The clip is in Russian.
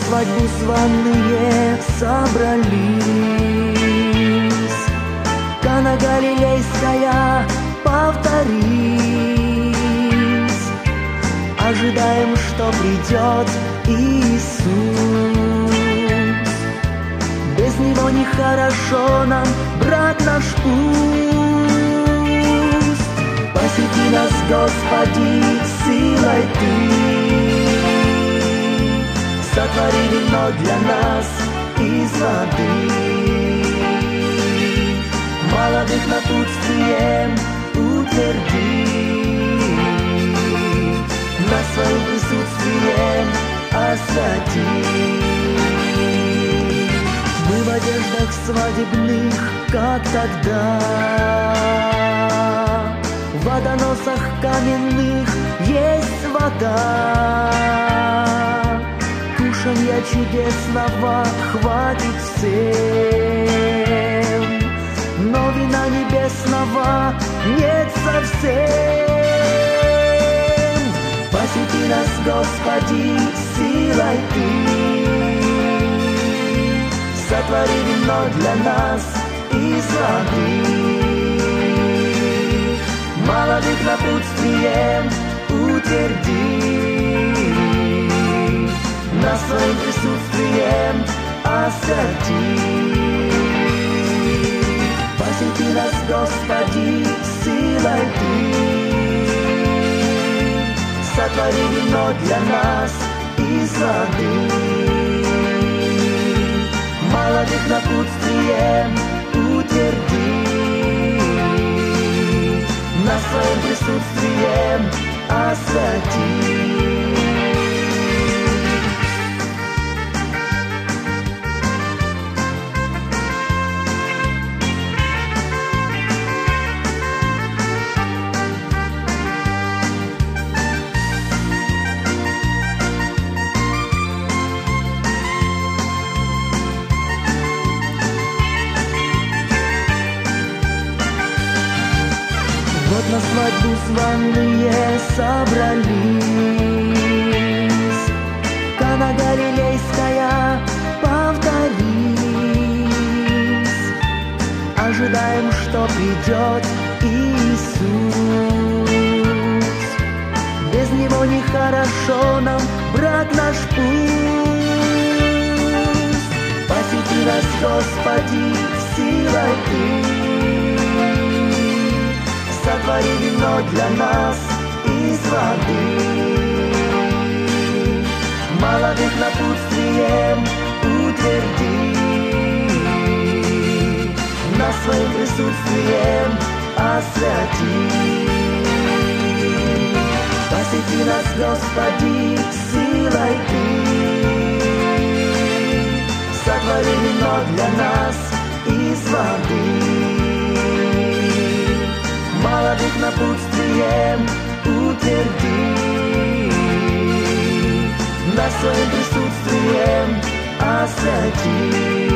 свадьбу званые собрались. Кана Галилейская, повторись. Ожидаем, что придет Иисус. Без Него нехорошо нам, брат наш, пусть. Посети нас, Господи, силой Ты. Сотвори вино для нас из воды. Молодых напутствием утверди. Нас своим присутствием освяти. Мы в одеждах свадебных, как тогда, в водоносах каменных есть вода. Кушанья чудесного хватит всем, но вина небесного нет совсем. Посети нас, Господи, силой Ты. Сотвори вино для нас из воды. Молодых напутствием утверди. Нас своим присутствием освяти. Посети нас, Господи, силой Ты. Сотвори вино для нас из воды. Молодых напутствием утверди. Нас своим присутствием освяти. Вот на свадьбу званые собрались. Кана Галилейская, повторись. Ожидаем, что придет Иисус. Без Него нехорошо нам, брат наш, пусть. Посети нас, Господи, силой Ты. Сотвори вино для нас из воды. Молодых напутствием утверди. Нас своим присутствием освяти. Посети нас, Господи, силой Ты. Сотвори вино для нас из воды. Молодых напутствием утверди. Нас своим присутствием освяти.